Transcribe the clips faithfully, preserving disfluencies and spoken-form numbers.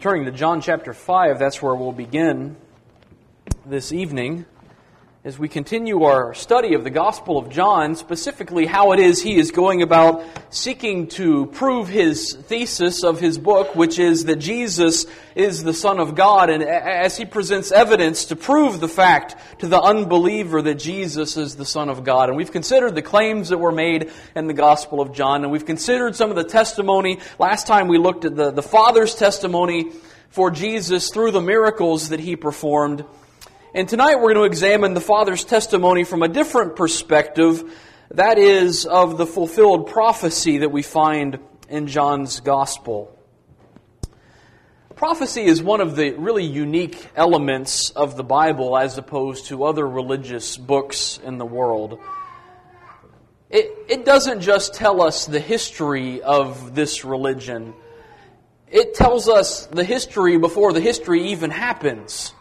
Turning to John chapter five, that's where we'll begin this evening as we continue our study of the Gospel of John, specifically how it is he is going about seeking to prove his thesis of his book, which is that Jesus is the Son of God, and as he presents evidence to prove the fact to the unbeliever that Jesus is the Son of God. And we've considered the claims that were made in the Gospel of John, and we've considered some of the testimony. Last time we looked at the, the Father's testimony for Jesus through the miracles that he performed. And tonight we're going to examine the Father's testimony from a different perspective, that is, of the fulfilled prophecy that we find in John's Gospel. Prophecy is one of the really unique elements of the Bible as opposed to other religious books in the world. It, it doesn't just tell us the history of this religion. It tells us the history before the history even happens.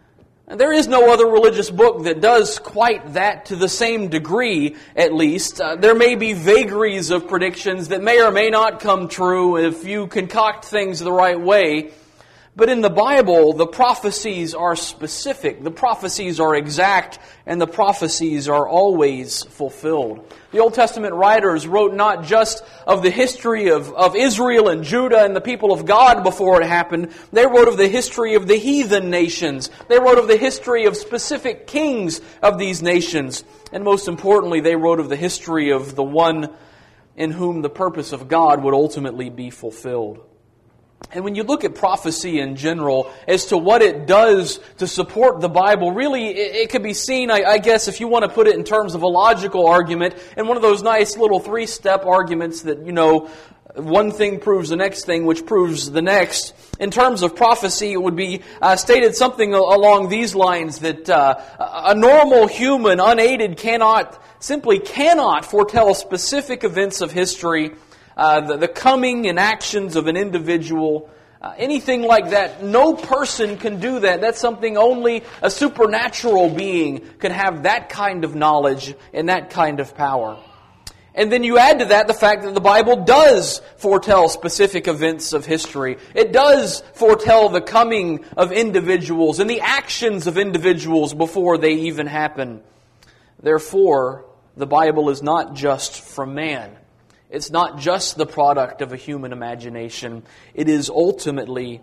And there is no other religious book that does quite that to the same degree, at least. Uh, there may be vagaries of predictions that may or may not come true if you concoct things the right way. But in the Bible, the prophecies are specific, the prophecies are exact, and the prophecies are always fulfilled. The Old Testament writers wrote not just of the history of, of Israel and Judah and the people of God before it happened. They wrote of the history of the heathen nations. They wrote of the history of specific kings of these nations. And most importantly, they wrote of the history of the one in whom the purpose of God would ultimately be fulfilled. And when you look at prophecy in general, as to what it does to support the Bible, really it, it can be seen, I, I guess, if you want to put it in terms of a logical argument, and one of those nice little three-step arguments that, you know, one thing proves the next thing, which proves the next. In terms of prophecy, it would be uh, stated something along these lines, that uh, a normal human, unaided, cannot, simply cannot foretell specific events of history, Uh, the, the coming and actions of an individual, uh, anything like that. No person can do that. That's something only a supernatural being could have that kind of knowledge and that kind of power. And then you add to that the fact that the Bible does foretell specific events of history. It does foretell the coming of individuals and the actions of individuals before they even happen. Therefore, the Bible is not just from man. It's not just the product of a human imagination. It is ultimately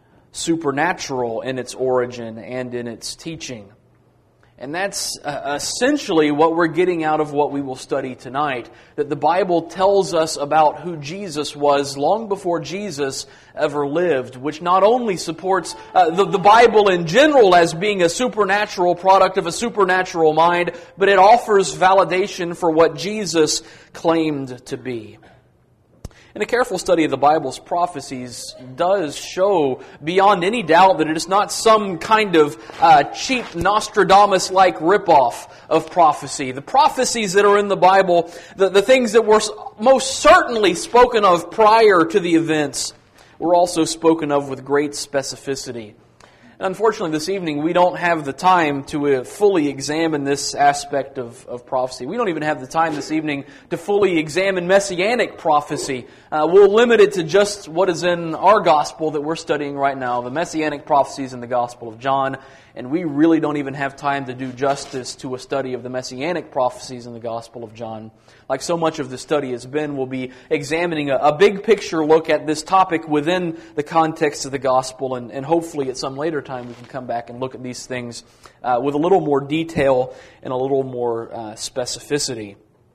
supernatural in its origin and in its teaching. And that's uh, essentially what we're getting out of what we will study tonight. That the Bible tells us about who Jesus was long before Jesus ever lived, which not only supports uh, the, the Bible in general as being a supernatural product of a supernatural mind, but it offers validation for what Jesus claimed to be. And a careful study of the Bible's prophecies does show beyond any doubt that it is not some kind of uh, cheap Nostradamus-like ripoff of prophecy. The prophecies that are in the Bible, the, the things that were most certainly spoken of prior to the events, were also spoken of with great specificity. Unfortunately, this evening, we don't have the time to uh, fully examine this aspect of, of prophecy. We don't even have the time this evening to fully examine Messianic prophecy. Uh, we'll limit it to just what is in our gospel that we're studying right now, the Messianic prophecies in the Gospel of John. And we really don't even have time to do justice to a study of the Messianic prophecies in the Gospel of John. Like so much of the study has been, we'll be examining a, a big picture look at this topic within the context of the Gospel, and, and hopefully at some later time we can come back and look at these things uh, with a little more detail and a little more uh, specificity.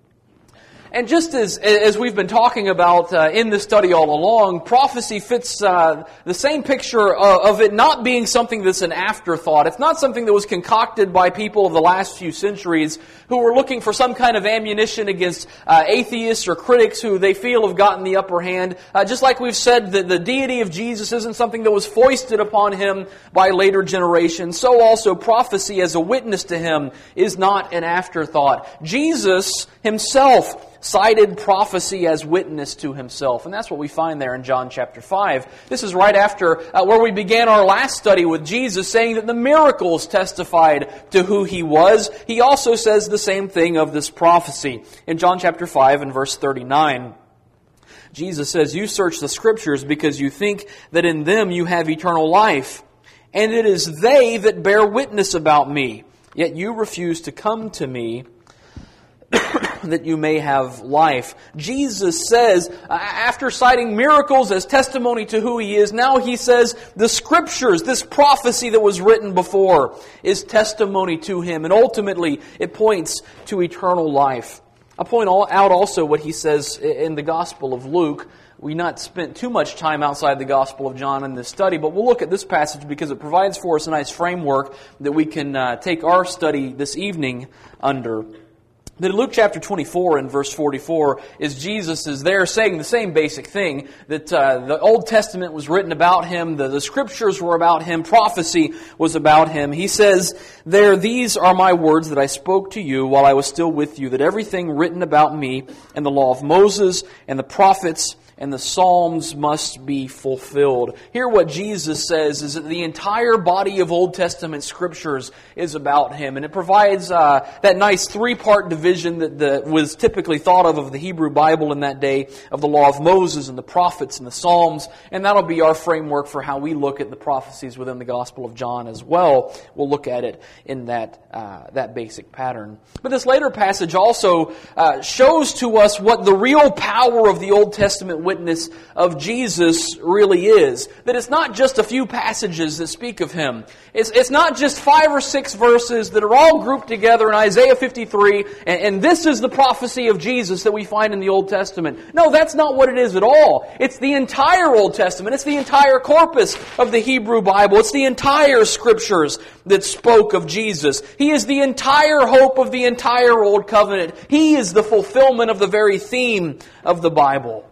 And just as as we've been talking about uh, in this study all along, prophecy fits uh, the same picture of, of it not being something that's an afterthought. It's not something that was concocted by people of the last few centuries who were looking for some kind of ammunition against uh, atheists or critics who they feel have gotten the upper hand. Uh, just like we've said that the deity of Jesus isn't something that was foisted upon him by later generations, so also prophecy as a witness to him is not an afterthought. Jesus himself cited prophecy as witness to himself. And that's what we find there in John chapter five. This is right after uh, where we began our last study with Jesus, saying that the miracles testified to who he was. He also says the same thing of this prophecy. In John chapter five and verse thirty-nine, Jesus says, "You search the Scriptures because you think that in them you have eternal life. And it is they that bear witness about me. Yet you refuse to come to me that you may have life." Jesus says, after citing miracles as testimony to who He is, now He says the Scriptures, this prophecy that was written before, is testimony to Him. And ultimately, it points to eternal life. I'll point out also what He says in the Gospel of Luke. We've not spent too much time outside the Gospel of John in this study, but we'll look at this passage because it provides for us a nice framework that we can uh, take our study this evening under. But in Luke chapter twenty-four and verse forty-four, is Jesus is there saying the same basic thing, that uh, the Old Testament was written about Him, the, the Scriptures were about Him, prophecy was about Him. He says there, "These are my words that I spoke to you while I was still with you, that everything written about me in the law of Moses and the prophets and the Psalms must be fulfilled." Here what Jesus says is that the entire body of Old Testament Scriptures is about Him. And it provides uh, that nice three-part division that the, was typically thought of of the Hebrew Bible in that day, of the law of Moses and the prophets and the Psalms. And that'll be our framework for how we look at the prophecies within the Gospel of John as well. We'll look at it in that, uh, that basic pattern. But this later passage also uh, shows to us what the real power of the Old Testament witness of Jesus really is. That it's not just a few passages that speak of Him. It's, it's not just five or six verses that are all grouped together in Isaiah fifty-three, and, and this is the prophecy of Jesus that we find in the Old Testament. No, that's not what it is at all. It's the entire Old Testament. It's the entire corpus of the Hebrew Bible. It's the entire Scriptures that spoke of Jesus. He is the entire hope of the entire Old Covenant. He is the fulfillment of the very theme of the Bible.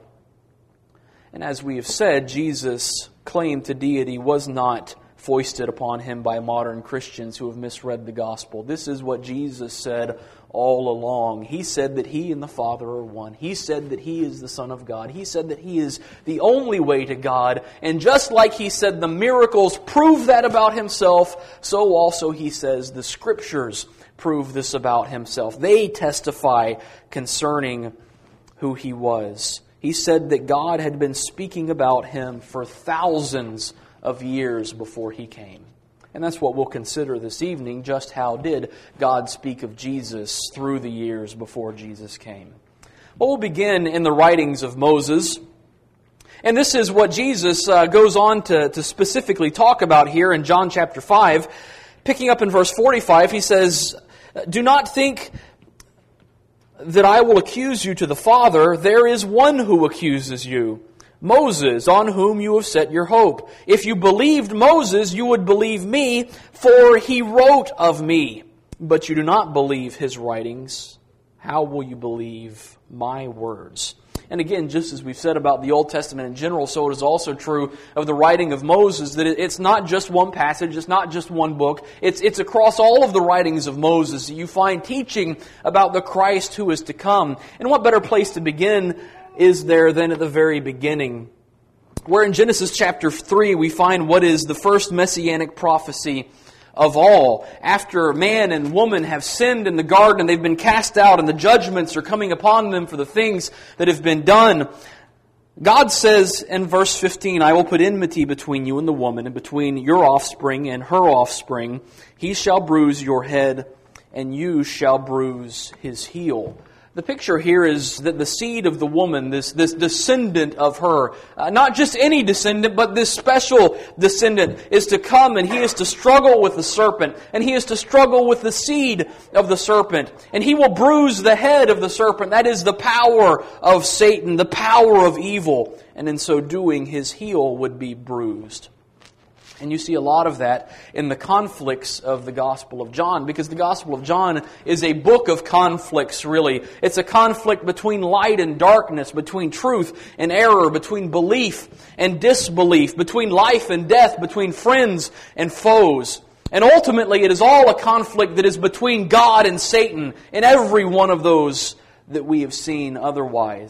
And as we have said, Jesus' claim to deity was not foisted upon Him by modern Christians who have misread the gospel. This is what Jesus said all along. He said that He and the Father are one. He said that He is the Son of God. He said that He is the only way to God. And just like He said the miracles prove that about Himself, so also He says the Scriptures prove this about Himself. They testify concerning who He was. He said that God had been speaking about Him for thousands of years before He came. And that's what we'll consider this evening. Just how did God speak of Jesus through the years before Jesus came? Well, we'll begin in the writings of Moses. And this is what Jesus uh, goes on to, to specifically talk about here in John chapter five. Picking up in verse forty-five, He says, "Do not think that I will accuse you to the Father. There is one who accuses you, Moses, on whom you have set your hope. If you believed Moses, you would believe me, for he wrote of me. But you do not believe his writings. How will you believe my words?" And again, just as we've said about the Old Testament in general, so it is also true of the writing of Moses, that it's not just one passage, it's not just one book, it's, it's across all of the writings of Moses that you find teaching about the Christ who is to come. And what better place to begin is there than at the very beginning, where in Genesis chapter three we find what is the first messianic prophecy of all. After man and woman have sinned in the garden and they've been cast out and the judgments are coming upon them for the things that have been done, God says in verse fifteen, "I will put enmity between you and the woman, and between your offspring and her offspring. He shall bruise your head, and you shall bruise his heel." The picture here is that the seed of the woman, this, this descendant of her, uh, not just any descendant, but this special descendant, is to come and he is to struggle with the serpent, and he is to struggle with the seed of the serpent, and he will bruise the head of the serpent. That is the power of Satan, the power of evil, and in so doing his heel would be bruised. And you see a lot of that in the conflicts of the Gospel of John, because the Gospel of John is a book of conflicts, really. It's a conflict between light and darkness, between truth and error, between belief and disbelief, between life and death, between friends and foes. And ultimately, it is all a conflict that is between God and Satan, in every one of those that we have seen otherwise.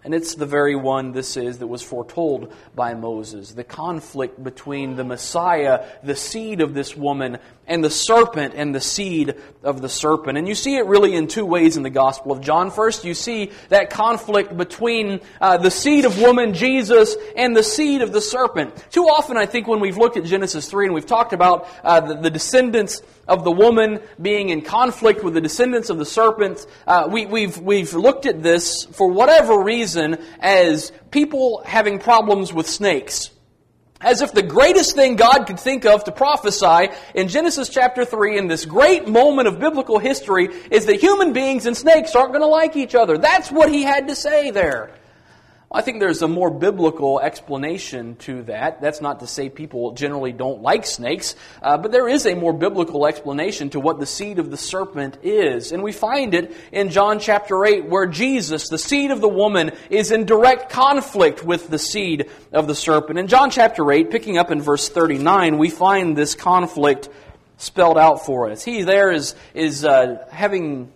And it's the very one, this is, that was foretold by Moses. The conflict between the Messiah, the seed of this woman, and the serpent and the seed of the serpent. And you see it really in two ways in the Gospel of John. First, you see that conflict between uh, the seed of woman, Jesus, and the seed of the serpent. Too often, I think, when we've looked at Genesis three and we've talked about uh, the, the descendants of the woman being in conflict with the descendants of the serpent, uh, we, we've we've looked at this for whatever reason as people having problems with snakes. As if the greatest thing God could think of to prophesy in Genesis chapter three, in this great moment of biblical history, is that human beings and snakes aren't going to like each other. That's what He had to say there. I think there's a more biblical explanation to that. That's not to say people generally don't like snakes, uh, but there is a more biblical explanation to what the seed of the serpent is. And we find it in John chapter eight, where Jesus, the seed of the woman, is in direct conflict with the seed of the serpent. In John chapter eight, picking up in verse thirty-nine, we find this conflict spelled out for us. He there is, is uh, having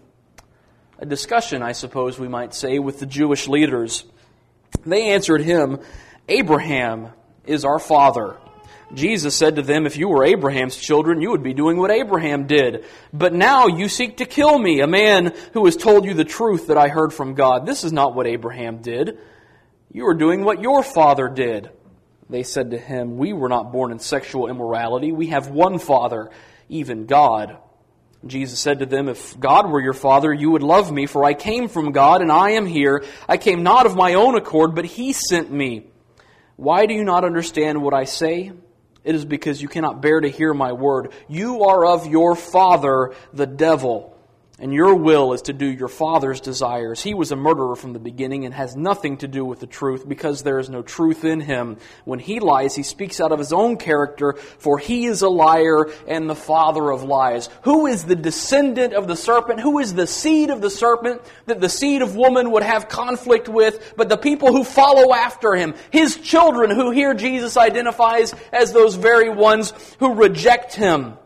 a discussion, I suppose we might say, with the Jewish leaders. They answered him, "Abraham is our father." Jesus said to them, "If you were Abraham's children, you would be doing what Abraham did. But now you seek to kill me, a man who has told you the truth that I heard from God. This is not what Abraham did. You are doing what your father did." They said to him, "We were not born in sexual immorality. We have one Father, even God." Jesus said to them, "If God were your Father, you would love me, for I came from God, and I am here. I came not of my own accord, but He sent me. Why do you not understand what I say? It is because you cannot bear to hear my word. You are of your father, the devil, and your will is to do your father's desires. He was a murderer from the beginning and has nothing to do with the truth, because there is no truth in him. When he lies, he speaks out of his own character, for he is a liar and the father of lies." Who is the descendant of the serpent? Who is the seed of the serpent that the seed of woman would have conflict with? But the people who follow after him, his children, who here Jesus identifies as those very ones who reject him.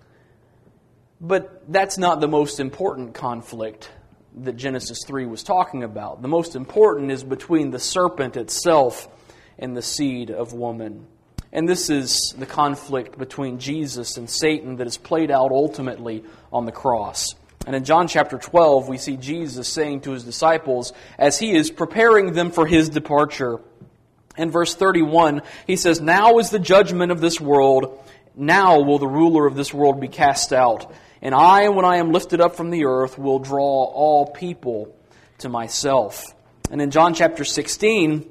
But that's not the most important conflict that Genesis three was talking about. The most important is between the serpent itself and the seed of woman. And this is the conflict between Jesus and Satan that is played out ultimately on the cross. And in John chapter twelve, we see Jesus saying to His disciples, as He is preparing them for His departure, in verse thirty-one, He says, "Now is the judgment of this world. Now will the ruler of this world be cast out. And I, when I am lifted up from the earth, will draw all people to myself." And in John chapter sixteen,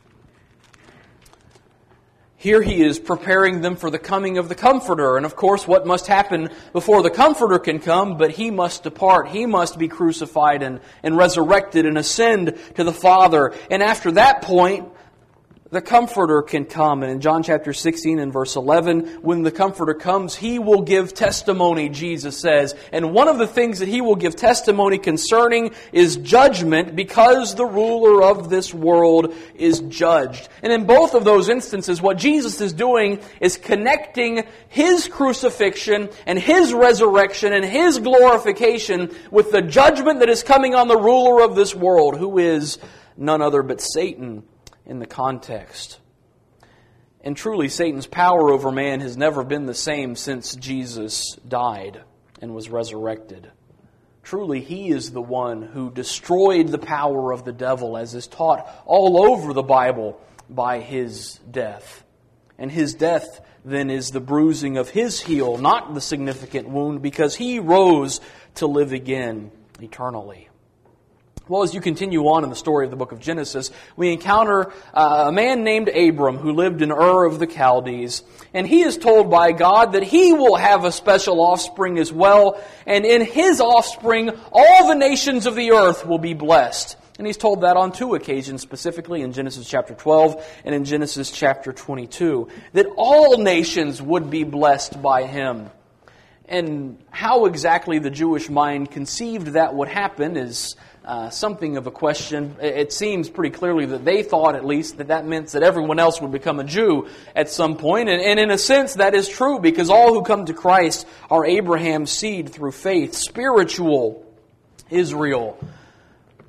here He is preparing them for the coming of the Comforter. And of course, what must happen before the Comforter can come? But He must depart. He must be crucified and, and resurrected and ascend to the Father. And after that point, the Comforter can come. And in John chapter sixteen and verse eleven, when the Comforter comes, He will give testimony, Jesus says. And one of the things that He will give testimony concerning is judgment, because the ruler of this world is judged. And in both of those instances, what Jesus is doing is connecting His crucifixion and His resurrection and His glorification with the judgment that is coming on the ruler of this world, who is none other but Satan in the context. And truly, Satan's power over man has never been the same since Jesus died and was resurrected. Truly, he is the one who destroyed the power of the devil, as is taught all over the Bible, by his death. And his death then is the bruising of his heel, not the significant wound, because he rose to live again eternally. Well, as you continue on in the story of the book of Genesis, we encounter uh, a man named Abram who lived in Ur of the Chaldees. And he is told by God that he will have a special offspring as well. And in his offspring, all the nations of the earth will be blessed. And he's told that on two occasions, specifically in Genesis chapter twelve and in Genesis chapter twenty-two, that all nations would be blessed by him. And how exactly the Jewish mind conceived that would happen is Uh, something of a question. It seems pretty clearly that they thought, at least, that that meant that everyone else would become a Jew at some point. And, and in a sense, that is true, because all who come to Christ are Abraham's seed through faith, spiritual Israel.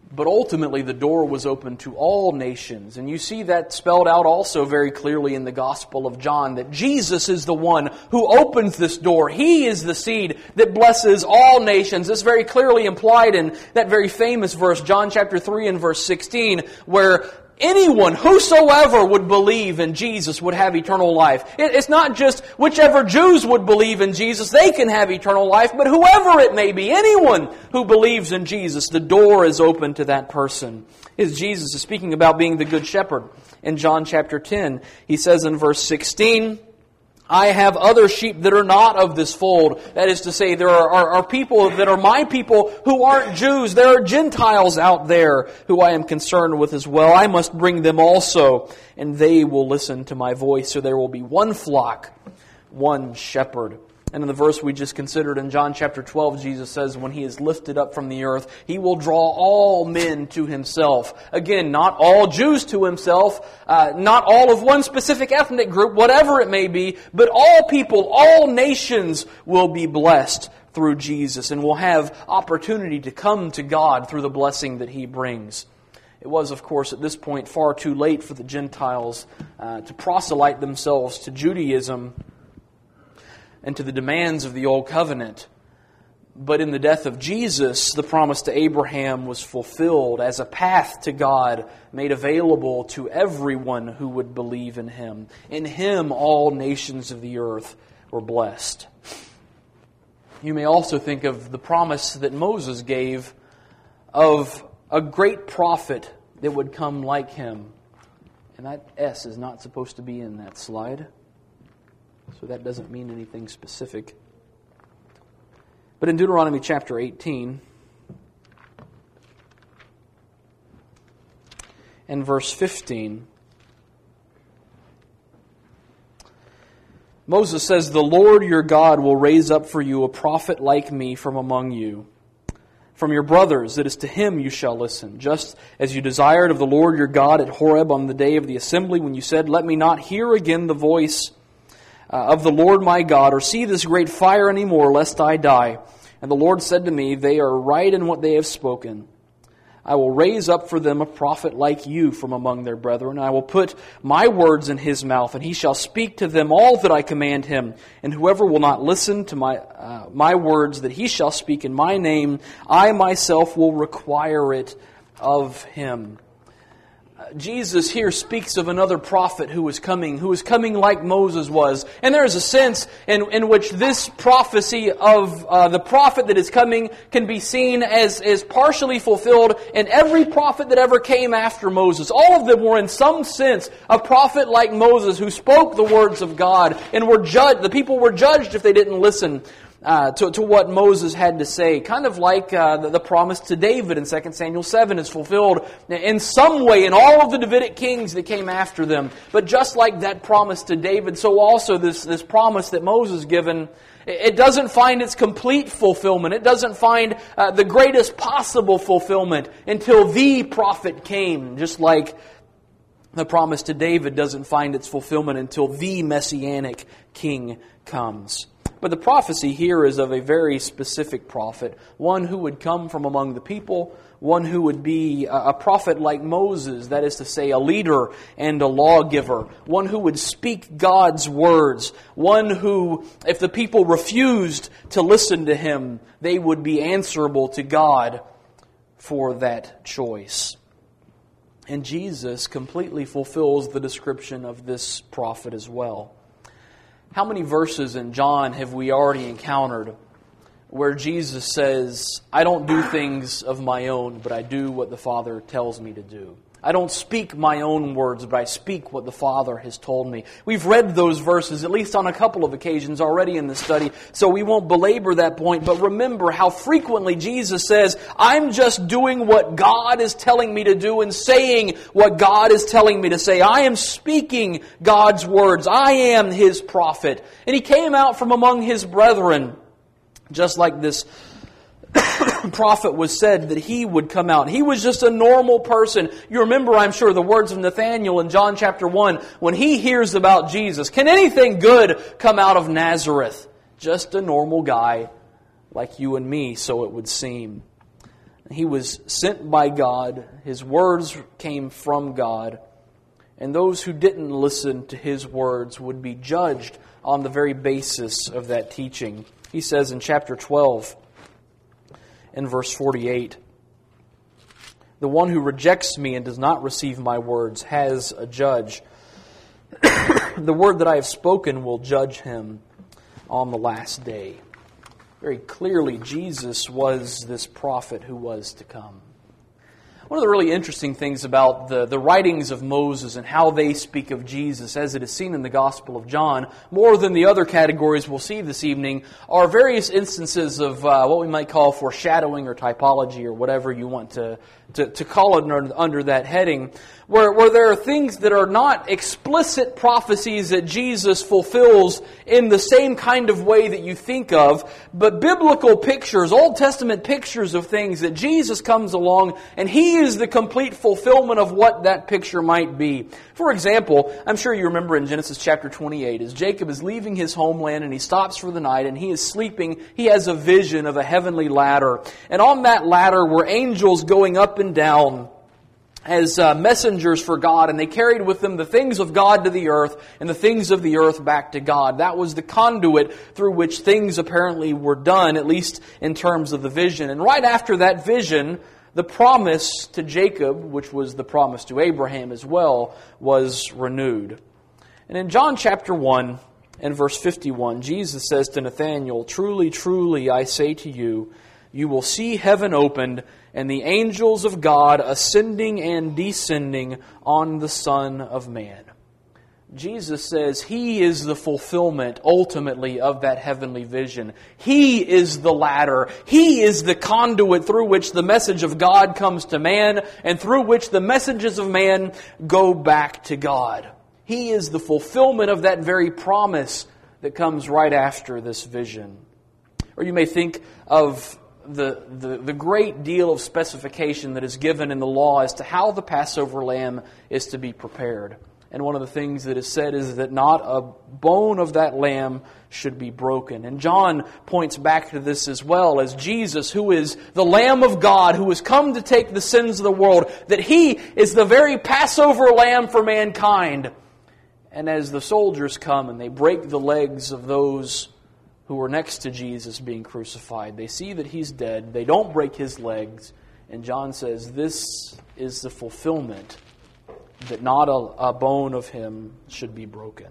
But ultimately, the door was open to all nations. And you see that spelled out also very clearly in the Gospel of John, that Jesus is the one who opens this door. He is the seed that blesses all nations. This is very clearly implied in that very famous verse, John chapter three and verse sixteen, where anyone, whosoever would believe in Jesus would have eternal life. It's not just whichever Jews would believe in Jesus, they can have eternal life, but whoever it may be, anyone who believes in Jesus, the door is open to that person. As Jesus is speaking about being the good shepherd in John chapter ten, He says in verse sixteen, I have other sheep that are not of this fold. That is to say, there are, are, are people that are my people who aren't Jews. There are Gentiles out there who I am concerned with as well. I must bring them also, and they will listen to my voice. So there will be one flock, one shepherd. And in the verse we just considered in John chapter twelve, Jesus says, when He is lifted up from the earth, He will draw all men to Himself. Again, not all Jews to Himself, uh, not all of one specific ethnic group, whatever it may be, but all people, all nations will be blessed through Jesus and will have opportunity to come to God through the blessing that He brings. It was, of course, at this point far too late for the Gentiles uh, to proselyte themselves to Judaism and to the demands of the Old Covenant. But in the death of Jesus, the promise to Abraham was fulfilled as a path to God made available to everyone who would believe in Him. In Him, all nations of the earth were blessed. You may also think of the promise that Moses gave of a great prophet that would come like him. And that S is not supposed to be in that slide. So that doesn't mean anything specific. But in Deuteronomy chapter eighteen and verse fifteen, Moses says, the Lord your God will raise up for you a prophet like me from among you. From your brothers, it is to him you shall listen, just as you desired of the Lord your God at Horeb on the day of the assembly, when you said, let me not hear again the voice Uh, of the Lord my God, or see this great fire any more, lest I die. And the Lord said to me, they are right in what they have spoken. I will raise up for them a prophet like you from among their brethren. I will put my words in his mouth, and he shall speak to them all that I command him. And whoever will not listen to my uh, my words that he shall speak in my name, I myself will require it of him. Jesus here speaks of another prophet who is coming, who is coming like Moses was. And there is a sense in, in which this prophecy of uh, the prophet that is coming can be seen as, as partially fulfilled in every prophet that ever came after Moses. All of them were in some sense a prophet like Moses who spoke the words of God and were judged. The people were judged if they didn't listen Uh, to, to what Moses had to say. Kind of like uh, the, the promise to David in Second Samuel seven is fulfilled in some way in all of the Davidic kings that came after them. But just like that promise to David, so also this, this promise that Moses given, it doesn't find its complete fulfillment. It doesn't find uh, the greatest possible fulfillment until the prophet came. Just like the promise to David doesn't find its fulfillment until the Messianic king comes. But the prophecy here is of a very specific prophet, one who would come from among the people, one who would be a prophet like Moses, that is to say, a leader and a lawgiver, one who would speak God's words, one who, if the people refused to listen to him, they would be answerable to God for that choice. And Jesus completely fulfills the description of this prophet as well. How many verses in John have we already encountered where Jesus says, I don't do things of my own, but I do what the Father tells me to do? I don't speak my own words, but I speak what the Father has told me. We've read those verses at least on a couple of occasions already in the study, so we won't belabor that point. But remember how frequently Jesus says, I'm just doing what God is telling me to do and saying what God is telling me to say. I am speaking God's words. I am His prophet. And He came out from among His brethren, just like this prophet was said that he would come out. He was just a normal person. You remember, I'm sure, the words of Nathanael in John chapter one, when he hears about Jesus. Can anything good come out of Nazareth? Just a normal guy like you and me, so it would seem. He was sent by God. His words came from God. And those who didn't listen to His words would be judged on the very basis of that teaching. He says in chapter twelve, in verse forty-eight, "The one who rejects me and does not receive my words has a judge. The word that I have spoken will judge him on the last day." Very clearly, Jesus was this prophet who was to come. One of the really interesting things about the, the writings of Moses and how they speak of Jesus, as it is seen in the Gospel of John, more than the other categories we'll see this evening, are various instances of uh, what we might call foreshadowing or typology or whatever you want to, to, to call it under, under that heading, where, where there are things that are not explicit prophecies that Jesus fulfills in the same kind of way that you think of, but biblical pictures, Old Testament pictures of things that Jesus comes along and He is the complete fulfillment of what that picture might be. For example, I'm sure you remember in Genesis chapter twenty-eight, as Jacob is leaving his homeland and he stops for the night and he is sleeping, he has a vision of a heavenly ladder. And on that ladder were angels going up and down as uh, messengers for God, and they carried with them the things of God to the earth and the things of the earth back to God. That was the conduit through which things apparently were done, at least in terms of the vision. And right after that vision, the promise to Jacob, which was the promise to Abraham as well, was renewed. And in John chapter one and verse fifty-one, Jesus says to Nathanael, "Truly, truly, I say to you, you will see heaven opened and the angels of God ascending and descending on the Son of Man." Jesus says He is the fulfillment, ultimately, of that heavenly vision. He is the ladder. He is the conduit through which the message of God comes to man and through which the messages of man go back to God. He is the fulfillment of that very promise that comes right after this vision. Or you may think of The, the, the great deal of specification that is given in the law as to how the Passover lamb is to be prepared. And one of the things that is said is that not a bone of that lamb should be broken. And John points back to this as well, as Jesus, who is the Lamb of God, who has come to take the sins of the world, that He is the very Passover lamb for mankind. And as the soldiers come and they break the legs of those who were next to Jesus being crucified, they see that He's dead. They don't break His legs. And John says this is the fulfillment, that not a, a bone of Him should be broken.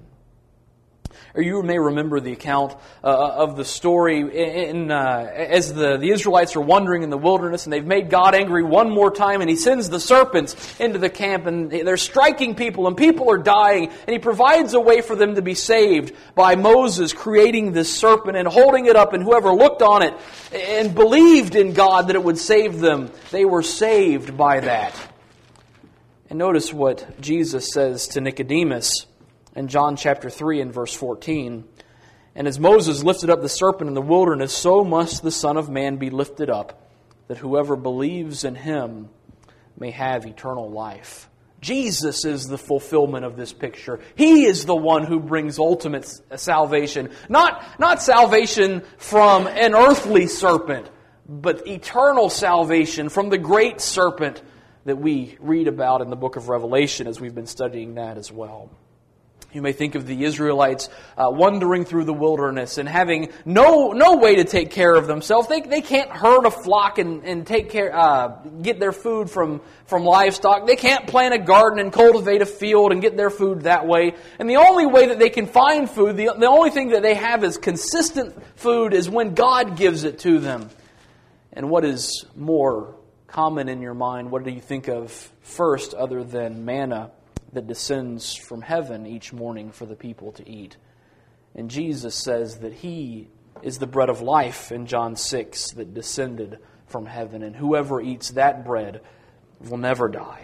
Or you may remember the account uh, of the story in, uh, as the, the Israelites are wandering in the wilderness and they've made God angry one more time, and He sends the serpents into the camp and they're striking people and people are dying, and He provides a way for them to be saved by Moses creating this serpent and holding it up, and whoever looked on it and believed in God that it would save them, they were saved by that. And notice what Jesus says to Nicodemus in John chapter three and verse fourteen. "And as Moses lifted up the serpent in the wilderness, so must the Son of Man be lifted up, that whoever believes in Him may have eternal life." Jesus is the fulfillment of this picture. He is the one who brings ultimate salvation. Not, not salvation from an earthly serpent, but eternal salvation from the great serpent that we read about in the book of Revelation, as we've been studying that as well. You may think of the Israelites uh, wandering through the wilderness and having no no way to take care of themselves. They they can't herd a flock and, and take care uh, get their food from, from livestock. They can't plant a garden and cultivate a field and get their food that way. And the only way that they can find food, the, the only thing that they have as consistent food is when God gives it to them. And what is more common in your mind, what do you think of first other than manna that descends from heaven each morning for the people to eat? And Jesus says that He is the bread of life in John six that descended from heaven, and whoever eats that bread will never die.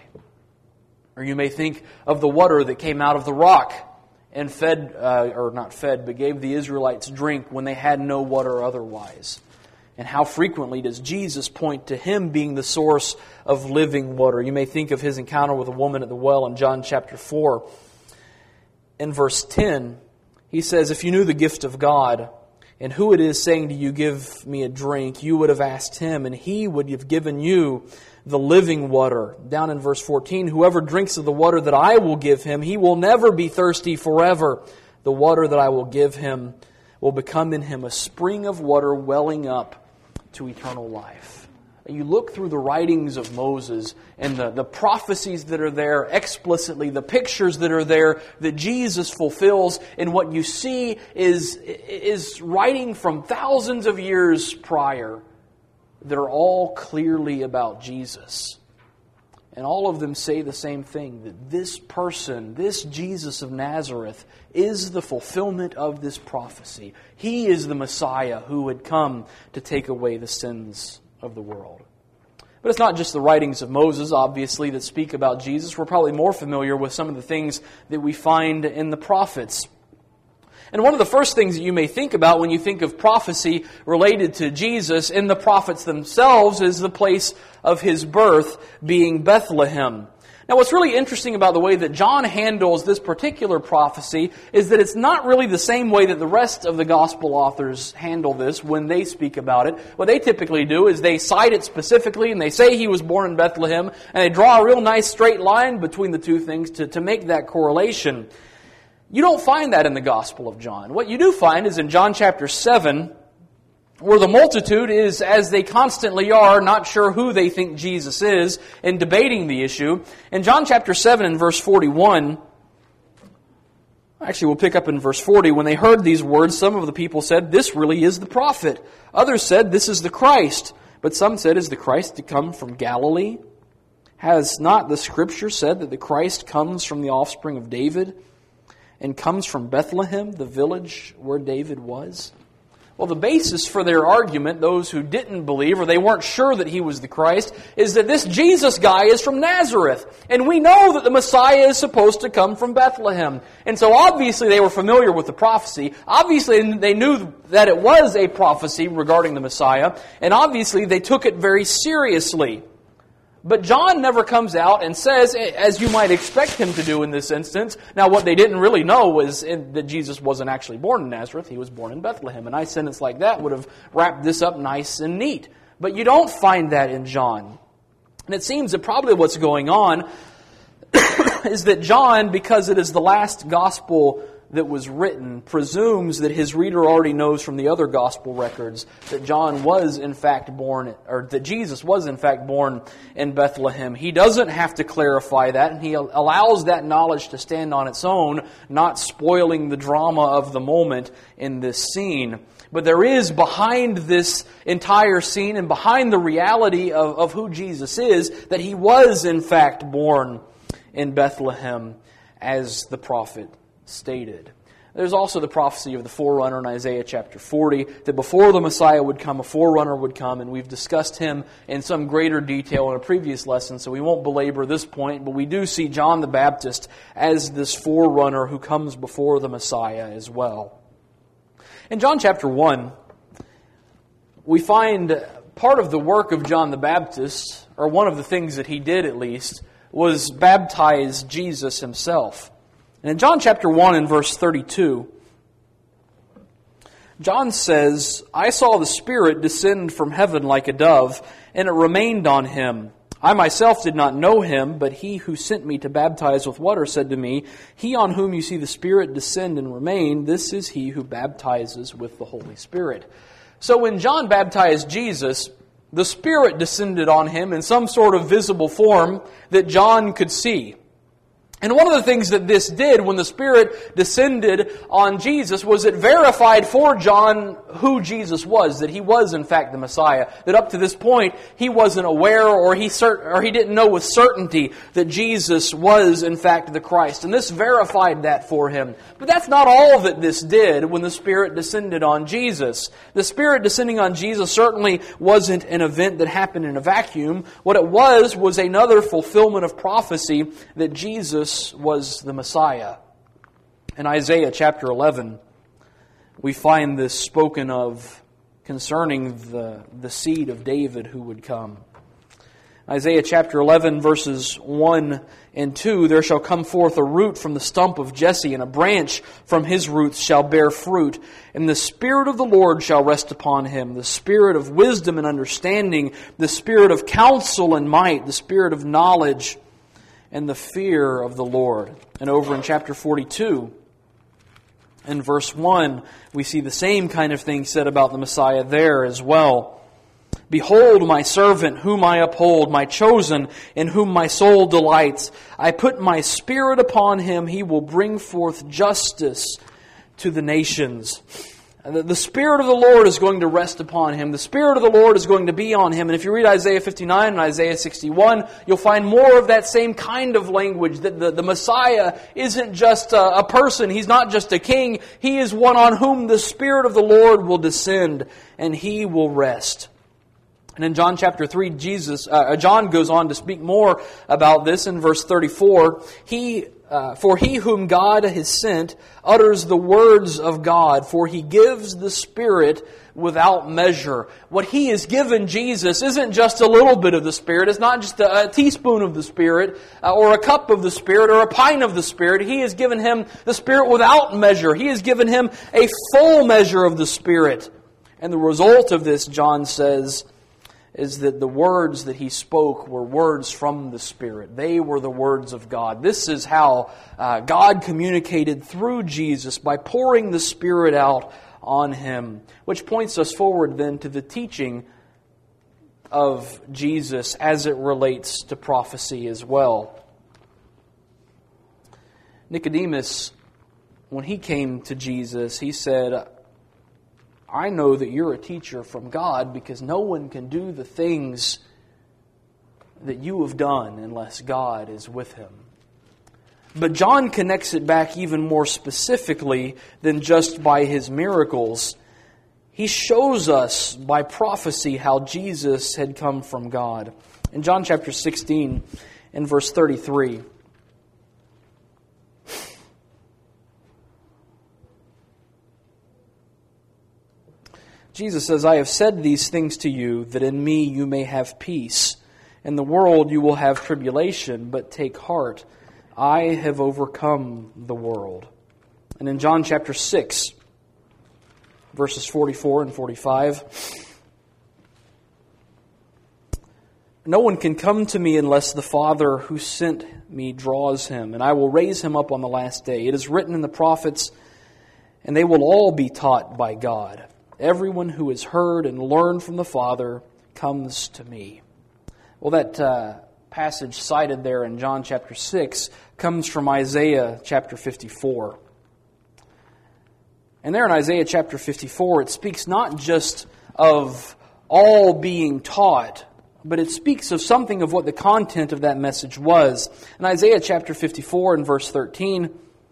Or you may think of the water that came out of the rock and fed, uh, or not fed, but gave the Israelites drink when they had no water otherwise. And how frequently does Jesus point to Him being the source of living water? You may think of His encounter with a woman at the well in John chapter four. In verse ten, He says, "If you knew the gift of God And who it is saying to you, give me a drink, you would have asked him, and he would have given you the living water. Down in verse fourteen, whoever drinks of the water that I will give him, he will never be thirsty forever. The water that I will give him will become in him a spring of water welling up to eternal life. You look through the writings of Moses and the, the prophecies that are there explicitly, the pictures that are there that Jesus fulfills, and what you see is, is writing from thousands of years prior that are all clearly about Jesus. And all of them say the same thing, that this person, this Jesus of Nazareth, is the fulfillment of this prophecy. He is the Messiah who would come to take away the sins of the world. But it's not just the writings of Moses, obviously, that speak about Jesus. We're probably more familiar with some of the things that we find in the prophets. And one of the first things that you may think about when you think of prophecy related to Jesus in the prophets themselves is the place of His birth being Bethlehem. Now, what's really interesting about the way that John handles this particular prophecy is that it's not really the same way that the rest of the gospel authors handle this when they speak about it. What they typically do is they cite it specifically and they say He was born in Bethlehem, and they draw a real nice straight line between the two things to, to make that correlation. You don't find that in the Gospel of John. What you do find is in John chapter seven, where the multitude is, as they constantly are, not sure who they think Jesus is, and debating the issue. In John chapter seven and verse forty-one, actually we'll pick up in verse forty, when they heard these words, some of the people said, "This really is the prophet." Others said, "This is the Christ." But some said, "Is the Christ to come from Galilee? Has not the Scripture said that the Christ comes from the offspring of David, and comes from Bethlehem, the village where David was?" Well, the basis for their argument, those who didn't believe or they weren't sure that He was the Christ, is that this Jesus guy is from Nazareth. And we know that the Messiah is supposed to come from Bethlehem. And so obviously they were familiar with the prophecy. Obviously they knew that it was a prophecy regarding the Messiah. And obviously they took it very seriously. But John never comes out and says, as you might expect him to do in this instance. Now, what they didn't really know was that Jesus wasn't actually born in Nazareth. He was born in Bethlehem. A nice sentence like that would have wrapped this up nice and neat. But you don't find that in John. And it seems that probably what's going on is that John, because it is the last gospel that was written, presumes that his reader already knows from the other gospel records that John was in fact born, or that Jesus was in fact born in Bethlehem. He doesn't have to clarify that, and he allows that knowledge to stand on its own, not spoiling the drama of the moment in this scene. But there is behind this entire scene and behind the reality of, of who Jesus is, that He was in fact born in Bethlehem as the prophet stated. There's also the prophecy of the forerunner in Isaiah chapter forty, that before the Messiah would come, a forerunner would come, and we've discussed him in some greater detail in a previous lesson, so we won't belabor this point, but we do see John the Baptist as this forerunner who comes before the Messiah as well. In John chapter one, we find part of the work of John the Baptist, or one of the things that he did at least, was baptize Jesus Himself. And in John chapter one and verse thirty-two, John says, "I saw the Spirit descend from heaven like a dove, and it remained on Him. I myself did not know Him, but He who sent me to baptize with water said to me, 'He on whom you see the Spirit descend and remain, this is He who baptizes with the Holy Spirit.'" So when John baptized Jesus, the Spirit descended on Him in some sort of visible form that John could see. And one of the things that this did when the Spirit descended on Jesus was it verified for John who Jesus was, that He was in fact the Messiah. That up to this point he wasn't aware or he cert- or he didn't know with certainty that Jesus was in fact the Christ. And this verified that for him. But that's not all that this did when the Spirit descended on Jesus. The Spirit descending on Jesus certainly wasn't an event that happened in a vacuum. What it was was another fulfillment of prophecy that Jesus was the Messiah. In Isaiah chapter eleven, we find this spoken of concerning the, the seed of David who would come. Isaiah chapter eleven, verses one and two, there shall come forth a root from the stump of Jesse, and a branch from his roots shall bear fruit. And the Spirit of the Lord shall rest upon him, the Spirit of wisdom and understanding, the Spirit of counsel and might, the Spirit of knowledge and the fear of the Lord. And over in chapter forty-two, in verse one, we see the same kind of thing said about the Messiah there as well. Behold my servant whom I uphold, my chosen in whom my soul delights. I put my Spirit upon him, he will bring forth justice to the nations. The Spirit of the Lord is going to rest upon him. The Spirit of the Lord is going to be on him. And if you read Isaiah fifty-nine and Isaiah sixty-one, you'll find more of that same kind of language. That the, the Messiah isn't just a, a person. He's not just a king. He is one on whom the Spirit of the Lord will descend, and he will rest. And in John chapter three, Jesus, uh, John goes on to speak more about this in verse thirty-four. He, uh, for he whom God has sent utters the words of God, for he gives the Spirit without measure. What he has given Jesus isn't just a little bit of the Spirit. It's not just a, a teaspoon of the Spirit, uh, or a cup of the Spirit, or a pint of the Spirit. He has given him the Spirit without measure. He has given him a full measure of the Spirit. And the result of this, John says, is that the words that he spoke were words from the Spirit. They were the words of God. This is how uh, God communicated through Jesus, by pouring the Spirit out on him. Which points us forward then to the teaching of Jesus as it relates to prophecy as well. Nicodemus, when he came to Jesus, he said, I know that you're a teacher from God because no one can do the things that you have done unless God is with him. But John connects it back even more specifically than just by his miracles. He shows us by prophecy how Jesus had come from God. In John chapter sixteen and verse thirty-three, Jesus says, I have said these things to you, that in me you may have peace. In the world you will have tribulation, but take heart. I have overcome the world. And in John chapter six, verses forty-four and forty-five, no one can come to me unless the Father who sent me draws him, and I will raise him up on the last day. It is written in the prophets, and they will all be taught by God. Everyone who has heard and learned from the Father comes to me. Well, that uh, passage cited there in John chapter six comes from Isaiah chapter fifty-four. And there in Isaiah chapter fifty-four, it speaks not just of all being taught, but it speaks of something of what the content of that message was. In Isaiah chapter fifty-four and verse thirteen,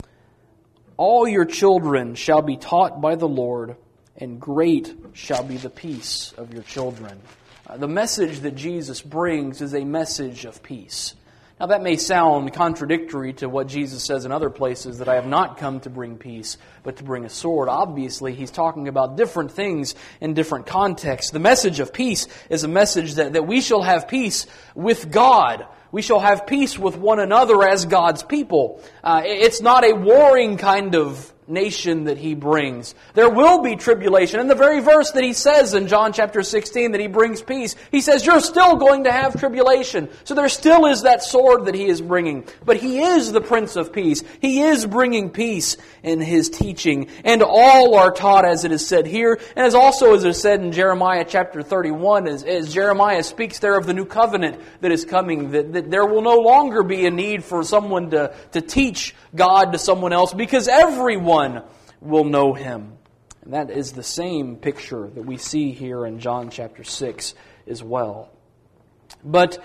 all your children shall be taught by the Lord, and great shall be the peace of your children. Uh, the message that Jesus brings is a message of peace. Now that may sound contradictory to what Jesus says in other places, that I have not come to bring peace, but to bring a sword. Obviously, he's talking about different things in different contexts. The message of peace is a message that, that we shall have peace with God. We shall have peace with one another as God's people. Uh, it's not a warring kind of nation that he brings. There will be tribulation. In the very verse that he says in John chapter sixteen that he brings peace, he says you're still going to have tribulation. So there still is that sword that he is bringing. But he is the Prince of Peace. He is bringing peace in his teaching. And all are taught, as it is said here, and as also as it is said in Jeremiah chapter thirty-one, as, as Jeremiah speaks there of the new covenant that is coming, that, that there will no longer be a need for someone to, to teach God to someone else, because everyone will know him. And that is the same picture that we see here in John chapter six as well. But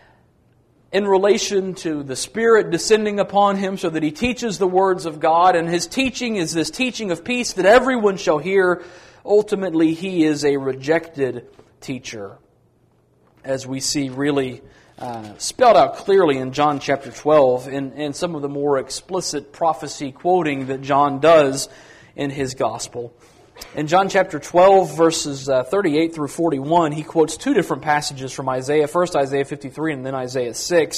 in relation to the Spirit descending upon him so that he teaches the words of God, and his teaching is this teaching of peace that everyone shall hear, ultimately he is a rejected teacher, as we see really Uh, spelled out clearly in John chapter twelve in, in some of the more explicit prophecy quoting that John does in his gospel. In John chapter twelve, verses uh, thirty-eight through forty-one, he quotes two different passages from Isaiah. First Isaiah fifty-three and then Isaiah six.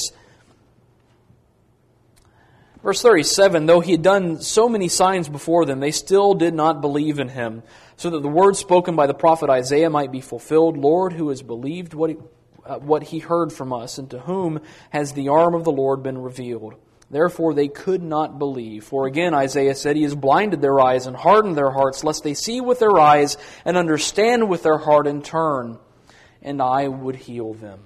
Verse thirty-seven, though he had done so many signs before them, they still did not believe in him, so that the word spoken by the prophet Isaiah might be fulfilled. Lord, who has believed what he, uh, what he heard from us, and to whom has the arm of the Lord been revealed? Therefore they could not believe. For again Isaiah said, He has blinded their eyes and hardened their hearts, lest they see with their eyes and understand with their heart and turn, and I would heal them.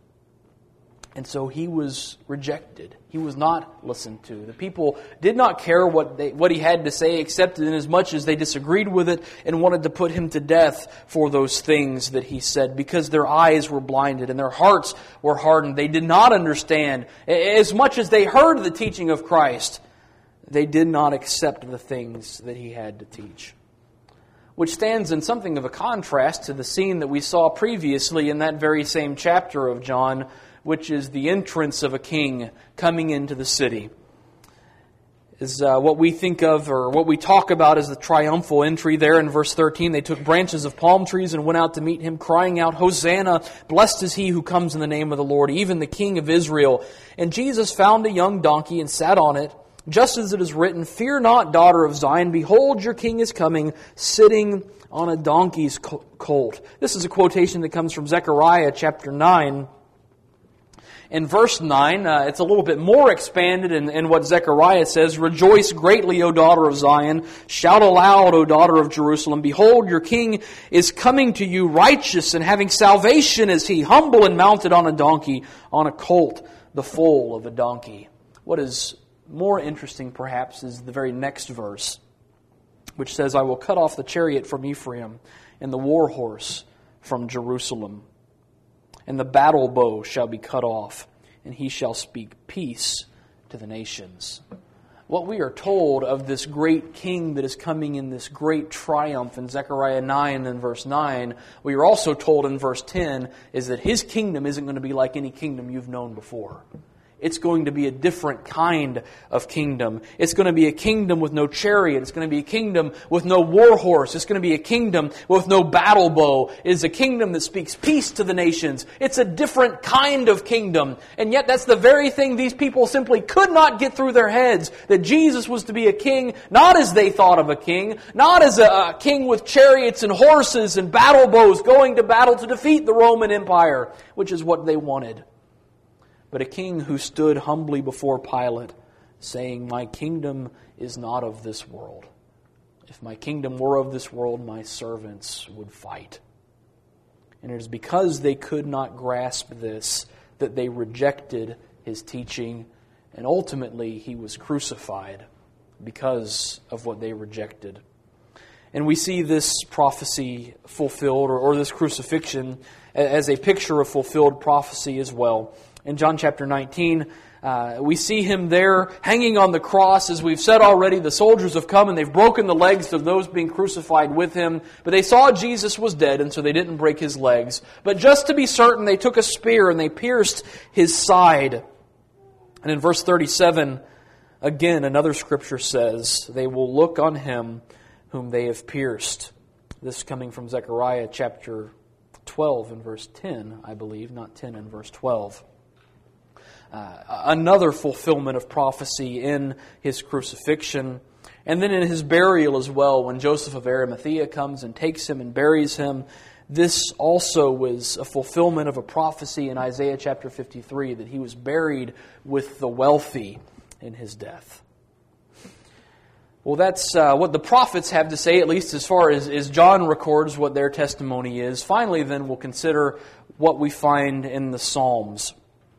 And so he was rejected. He was not listened to. The people did not care what they, what he had to say, except in as much as they disagreed with it and wanted to put him to death for those things that he said, because their eyes were blinded and their hearts were hardened. They did not understand. As much as they heard the teaching of Christ, they did not accept the things that he had to teach. Which stands in something of a contrast to the scene that we saw previously in that very same chapter of John, which is the entrance of a king coming into the city. Is uh, what we think of, or what we talk about, as the triumphal entry there in verse thirteen. They took branches of palm trees and went out to meet him, crying out, Hosanna, blessed is he who comes in the name of the Lord, even the King of Israel. And Jesus found a young donkey and sat on it, just as it is written, Fear not, daughter of Zion, behold, your king is coming, sitting on a donkey's colt. This is a quotation that comes from Zechariah chapter nine. In verse nine, uh, it's a little bit more expanded in, in what Zechariah says. Rejoice greatly, O daughter of Zion. Shout aloud, O daughter of Jerusalem. Behold, your king is coming to you, righteous and having salvation is he, humble and mounted on a donkey, on a colt, the foal of a donkey. What is more interesting, perhaps, is the very next verse, which says, I will cut off the chariot from Ephraim and the war horse from Jerusalem. And the battle bow shall be cut off, and he shall speak peace to the nations. What we are told of this great king that is coming in this great triumph in Zechariah nine and verse nine, we are also told in verse ten, is that his kingdom isn't going to be like any kingdom you've known before. It's going to be a different kind of kingdom. It's going to be a kingdom with no chariot. It's going to be a kingdom with no war horse. It's going to be a kingdom with no battle bow. It is a kingdom that speaks peace to the nations. It's a different kind of kingdom. And yet that's the very thing these people simply could not get through their heads. That Jesus was to be a king, not as they thought of a king, not as a, a king with chariots and horses and battle bows going to battle to defeat the Roman Empire, which is what they wanted. But a king who stood humbly before Pilate, saying, My kingdom is not of this world. If my kingdom were of this world, my servants would fight. And it is because they could not grasp this that they rejected his teaching, and ultimately he was crucified because of what they rejected. And we see this prophecy fulfilled, or, or this crucifixion, as a picture of fulfilled prophecy as well. In John chapter nineteen, uh, we see him there hanging on the cross. As we've said already, the soldiers have come and they've broken the legs of those being crucified with him. But they saw Jesus was dead, and so they didn't break his legs. But just to be certain, they took a spear and they pierced his side. And in verse thirty-seven, again, another scripture says, They will look on him whom they have pierced. This coming from Zechariah chapter twelve and verse ten, I believe, not ten and verse twelve. Uh, another fulfillment of prophecy in his crucifixion. And then in his burial as well, when Joseph of Arimathea comes and takes him and buries him, this also was a fulfillment of a prophecy in Isaiah chapter fifty-three, that he was buried with the wealthy in his death. Well, that's uh, what the prophets have to say, at least as far as, as John records what their testimony is. Finally, then, we'll consider what we find in the Psalms.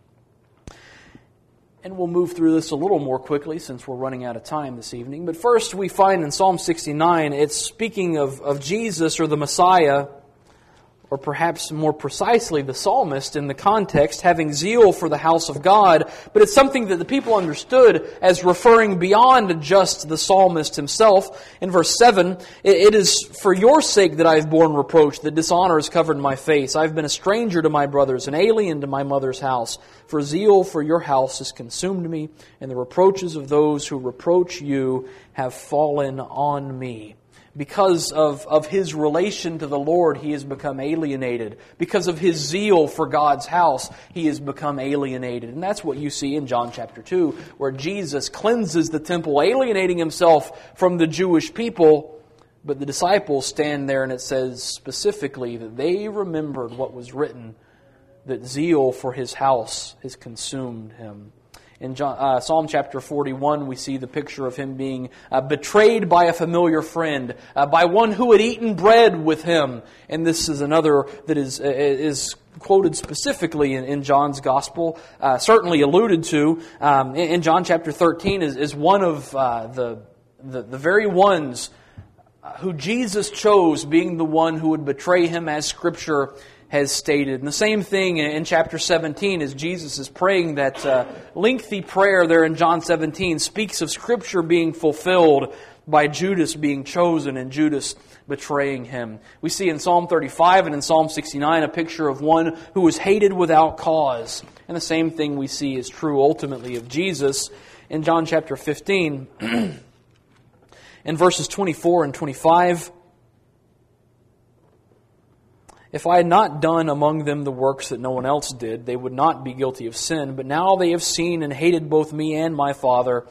And we'll move through this a little more quickly since we're running out of time this evening. But first we find in Psalm sixty-nine, it's speaking of, of Jesus or the Messiah, or perhaps more precisely the psalmist in the context, having zeal for the house of God. But it's something that the people understood as referring beyond just the psalmist himself. In verse seven, it is for your sake that I have borne reproach, that dishonor has covered my face. I have been a stranger to my brothers, an alien to my mother's house. For zeal for your house has consumed me, and the reproaches of those who reproach you have fallen on me. Because of, of his relation to the Lord, he has become alienated. Because of his zeal for God's house, he has become alienated. And that's what you see in John chapter two, where Jesus cleanses the temple, alienating himself from the Jewish people. But the disciples stand there, and it says specifically that they remembered what was written, that zeal for his house has consumed him. In John, uh, Psalm chapter forty-one, we see the picture of him being uh, betrayed by a familiar friend, uh, by one who had eaten bread with him. And this is another that is uh, is quoted specifically in, in John's Gospel, uh, certainly alluded to. Um, in, in John chapter thirteen is, is one of uh, the, the the very ones who Jesus chose being the one who would betray him, as Scripture has stated. And the same thing in chapter seventeen, as Jesus is praying that uh, lengthy prayer there in John seventeen, speaks of Scripture being fulfilled by Judas being chosen and Judas betraying him. We see in Psalm thirty-five and in Psalm sixty-nine a picture of one who was hated without cause. And the same thing we see is true ultimately of Jesus in John chapter fifteen. In verses twenty-four and twenty-five, if I had not done among them the works that no one else did, they would not be guilty of sin. But now they have seen and hated both me and my Father.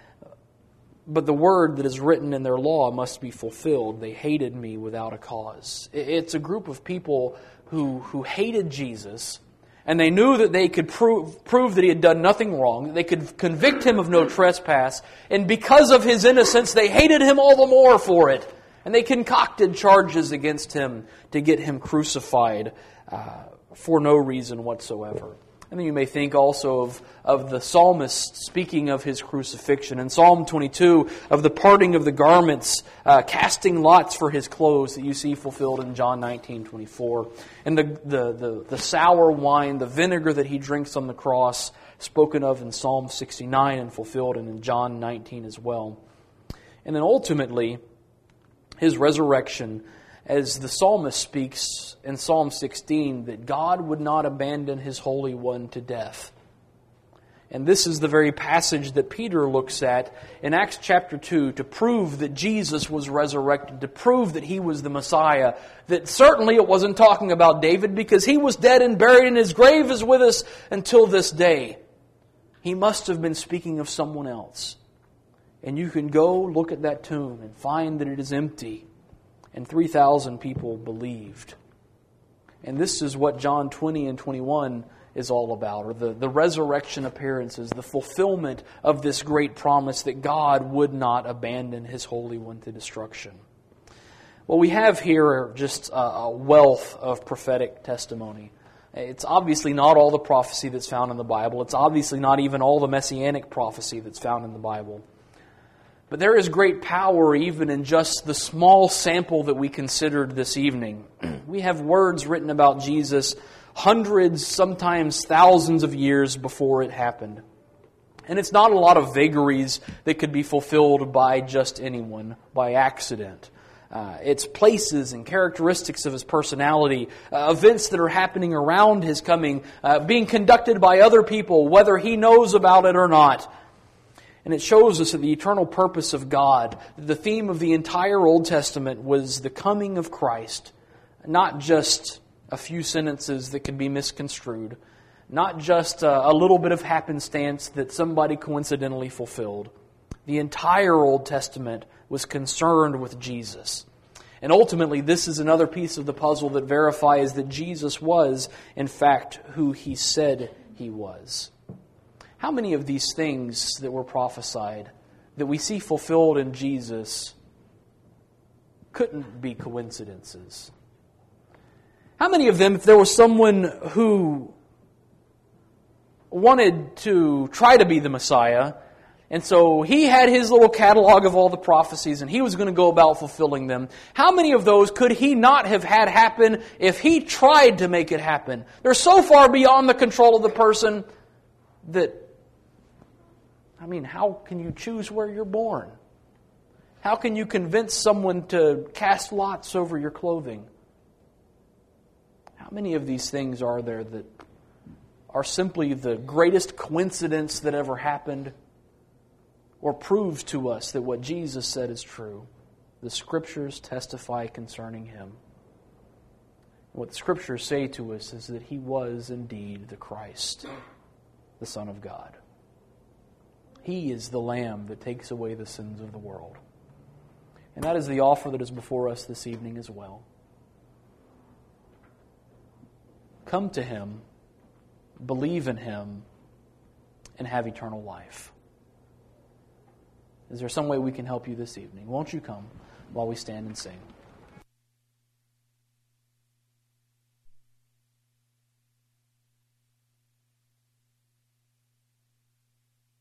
But the word that is written in their law must be fulfilled. They hated me without a cause. It's a group of people who, who hated Jesus, and they knew that they could prove, prove that he had done nothing wrong, that they could convict him of no trespass, and because of his innocence, they hated him all the more for it. And they concocted charges against him to get him crucified uh, for no reason whatsoever. And then you may think also of, of the psalmist speaking of his crucifixion. In Psalm twenty-two, of the parting of the garments, uh, casting lots for his clothes that you see fulfilled in John nineteen twenty-four. And the, the, the, the sour wine, the vinegar that he drinks on the cross, spoken of in Psalm sixty-nine and fulfilled in John nineteen as well. And then ultimately, his resurrection, as the psalmist speaks in Psalm sixteen, that God would not abandon His Holy One to death. And this is the very passage that Peter looks at in Acts chapter two to prove that Jesus was resurrected, to prove that He was the Messiah. That certainly it wasn't talking about David, because he was dead and buried and his grave is with us until this day. He must have been speaking of someone else. And you can go look at that tomb and find that it is empty. And three thousand people believed. And this is what John twenty and twenty-one is all about, or the, the resurrection appearances, the fulfillment of this great promise that God would not abandon His Holy One to destruction. Well, we have here just a, a wealth of prophetic testimony. It's obviously not all the prophecy that's found in the Bible. It's obviously not even all the messianic prophecy that's found in the Bible. But there is great power even in just the small sample that we considered this evening. We have words written about Jesus hundreds, sometimes thousands of years before it happened. And it's not a lot of vagaries that could be fulfilled by just anyone, by accident. Uh, it's places and characteristics of His personality, uh, events that are happening around His coming, uh, being conducted by other people, whether He knows about it or not. And it shows us that the eternal purpose of God, the theme of the entire Old Testament, was the coming of Christ. Not just a few sentences that could be misconstrued. Not just a, a little bit of happenstance that somebody coincidentally fulfilled. The entire Old Testament was concerned with Jesus. And ultimately, this is another piece of the puzzle that verifies that Jesus was, in fact, who He said He was. How many of these things that were prophesied, that we see fulfilled in Jesus, couldn't be coincidences? How many of them, if there was someone who wanted to try to be the Messiah, and so he had his little catalog of all the prophecies and he was going to go about fulfilling them, how many of those could he not have had happen if he tried to make it happen? They're so far beyond the control of the person that, I mean, how can you choose where you're born? How can you convince someone to cast lots over your clothing? How many of these things are there that are simply the greatest coincidence that ever happened, or proves to us that what Jesus said is true? The Scriptures testify concerning him. What the Scriptures say to us is that he was indeed the Christ, the Son of God. He is the Lamb that takes away the sins of the world. And that is the offer that is before us this evening as well. Come to him, believe in him, and have eternal life. Is there some way we can help you this evening? Won't you come while we stand and sing?